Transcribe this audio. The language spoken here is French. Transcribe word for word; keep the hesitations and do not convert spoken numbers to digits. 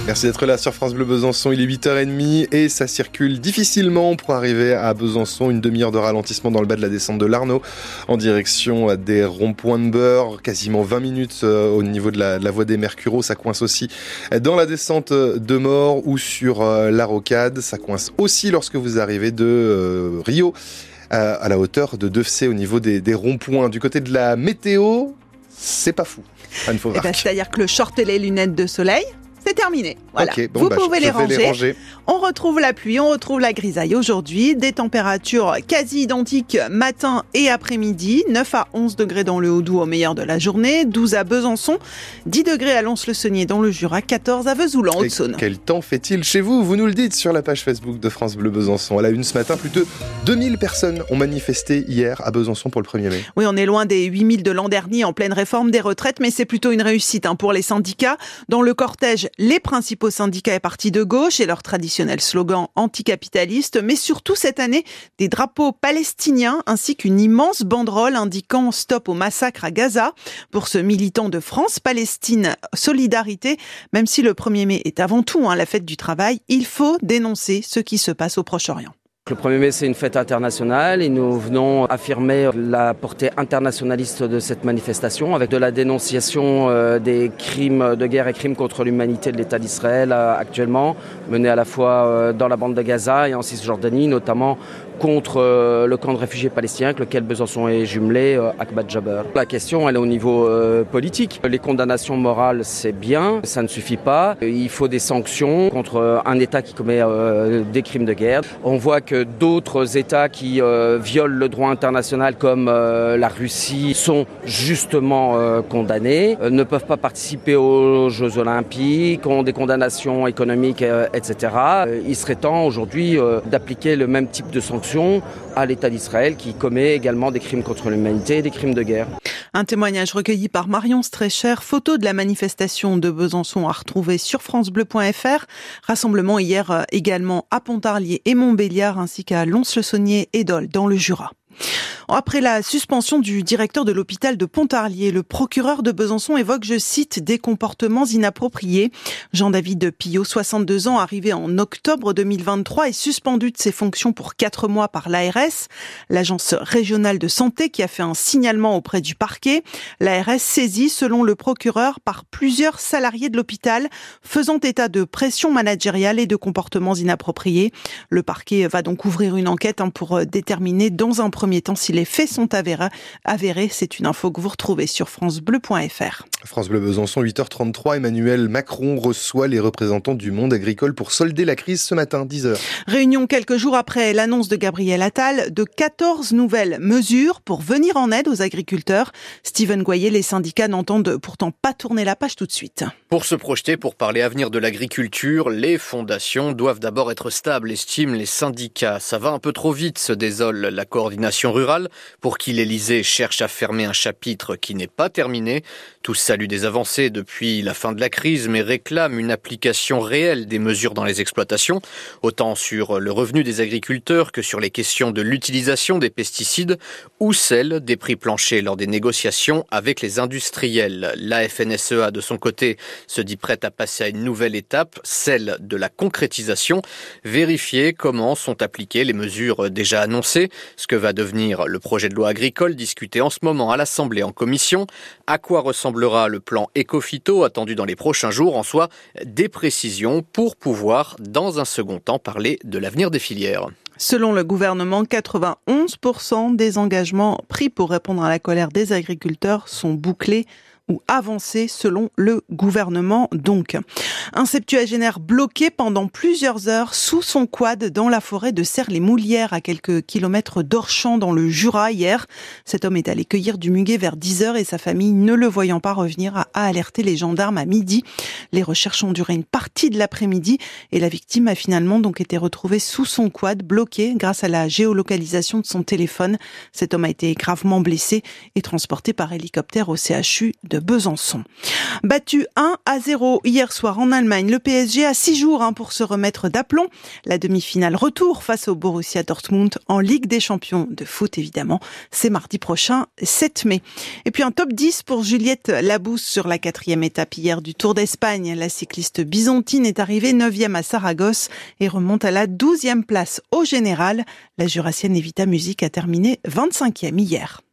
Merci d'être là sur France Bleu Besançon, il est huit heures trente et ça circule difficilement pour arriver à Besançon. Une demi-heure de ralentissement dans le bas de la descente de l'Arnaud en direction des ronds-points de Beurre, quasiment vingt minutes au niveau de la, de la voie des Mercureaux. Ça coince aussi dans la descente de Maure ou sur la Rocade. Ça coince aussi lorsque vous arrivez de euh, Rio à la hauteur de Devcé au niveau des, des ronds-points. Du côté de la météo, c'est pas fou. Anne Fauvart. Eh ben, c'est-à-dire que le short et les lunettes de soleil, c'est terminé. Voilà. Okay, bon, Vous bah, pouvez je, les, je ranger. les ranger. On retrouve la pluie, on retrouve la grisaille aujourd'hui. Des températures quasi identiques matin et après-midi. neuf à onze degrés dans le Haut-Doubs au meilleur de la journée. douze à Besançon. dix degrés à Lons-le-Saunier dans le Jura. quatorze à Vesoul en Haute-Saône. Quel temps fait-il chez vous? Vous nous le dites sur la page Facebook de France Bleu Besançon. À la une ce matin, plus de deux mille personnes ont manifesté hier à Besançon pour le premier mai. Oui, on est loin des huit mille de l'an dernier en pleine réforme des retraites, mais c'est plutôt une réussite hein, pour les syndicats. Dans le cortège, les principaux syndicats et partis de gauche et leur traditionnel slogan anticapitaliste, mais surtout cette année, des drapeaux palestiniens ainsi qu'une immense banderole indiquant stop au massacre à Gaza. Pour ce militant de France-Palestine Solidarité, même si le premier mai est avant tout hein, la fête du travail, il faut dénoncer ce qui se passe au Proche-Orient. Le premier mai, c'est une fête internationale et nous venons affirmer la portée internationaliste de cette manifestation avec de la dénonciation euh, des crimes de guerre et crimes contre l'humanité de l'État d'Israël euh, actuellement, menés à la fois euh, dans la bande de Gaza et en Cisjordanie, notamment contre euh, le camp de réfugiés palestiniens avec lequel Besançon est jumelé, euh, Akbat Jaber. La question, elle est au niveau euh, politique. Les condamnations morales, c'est bien, ça ne suffit pas. Il faut des sanctions contre un État qui commet euh, des crimes de guerre. On voit que que d'autres États qui euh, violent le droit international comme euh, la Russie sont justement euh, condamnés, euh, ne peuvent pas participer aux Jeux Olympiques, ont des condamnations économiques, euh, et cetera. Euh, il serait temps aujourd'hui euh, d'appliquer le même type de sanctions à l'État d'Israël qui commet également des crimes contre l'humanité et des crimes de guerre. Un témoignage recueilli par Marion Streicher, photo de la manifestation de Besançon à retrouver sur francebleu point fr. Rassemblement hier également à Pontarlier et Montbéliard ainsi qu'à Lons-le-Saunier et Dole dans le Jura. Après la suspension du directeur de l'hôpital de Pontarlier, le procureur de Besançon évoque, je cite, des comportements inappropriés. Jean-David Pillot, soixante-deux ans, arrivé en octobre deux mille vingt-trois, est suspendu de ses fonctions pour quatre mois par l'A R S, l'agence régionale de santé, qui a fait un signalement auprès du parquet. L'A R S saisit, selon le procureur, par plusieurs salariés de l'hôpital, faisant état de pression managériale et de comportements inappropriés. Le parquet va donc ouvrir une enquête pour déterminer dans un premier temps si les faits sont avérés. avérés. C'est une info que vous retrouvez sur francebleu point fr. France Bleu Besançon, huit heures trente-trois. Emmanuel Macron reçoit les représentants du monde agricole pour solder la crise ce matin, dix heures. Réunion quelques jours après l'annonce de Gabriel Attal de quatorze nouvelles mesures pour venir en aide aux agriculteurs. Stephen Goyer, les syndicats n'entendent pourtant pas tourner la page tout de suite. Pour se projeter, pour parler avenir de l'agriculture, les fondations doivent d'abord être stables, estiment les syndicats. Ça va un peu trop vite, se désole la coordination rurale, pour qui l'Élysée cherche à fermer un chapitre qui n'est pas terminé. Tous saluent des avancées depuis la fin de la crise, mais réclament une application réelle des mesures dans les exploitations, autant sur le revenu des agriculteurs que sur les questions de l'utilisation des pesticides ou celle des prix planchers lors des négociations avec les industriels. La F N S E A, de son côté, se dit prête à passer à une nouvelle étape, celle de la concrétisation, vérifier comment sont appliquées les mesures déjà annoncées, ce que va devenir le projet de loi agricole discuté en ce moment à l'Assemblée en commission, à quoi ressemblera le plan Éco-Phyto attendu dans les prochains jours, en soi des précisions pour pouvoir dans un second temps parler de l'avenir des filières. Selon le gouvernement, quatre-vingt-onze pour cent des engagements pris pour répondre à la colère des agriculteurs sont bouclés ou avancé selon le gouvernement donc. Un septuagénaire bloqué pendant plusieurs heures sous son quad dans la forêt de Serres-les-Moulières à quelques kilomètres d'Orchamps dans le Jura hier. Cet homme est allé cueillir du muguet vers dix heures et sa famille, ne le voyant pas revenir, a alerté les gendarmes à midi. Les recherches ont duré une partie de l'après-midi et la victime a finalement donc été retrouvée sous son quad bloqué grâce à la géolocalisation de son téléphone. Cet homme a été gravement blessé et transporté par hélicoptère au C H U de de Besançon. Battu un à zéro hier soir en Allemagne, le P S G a six jours hein, pour se remettre d'aplomb. La demi-finale retour face au Borussia Dortmund en Ligue des Champions de foot évidemment. C'est mardi prochain, sept mai. Et puis un top dix pour Juliette Labousse sur la quatrième étape hier du Tour d'Espagne. La cycliste byzantine est arrivée neuvième à Saragosse et remonte à la douzième place au général. La Jurassienne Evita Music a terminé vingt-cinquième hier.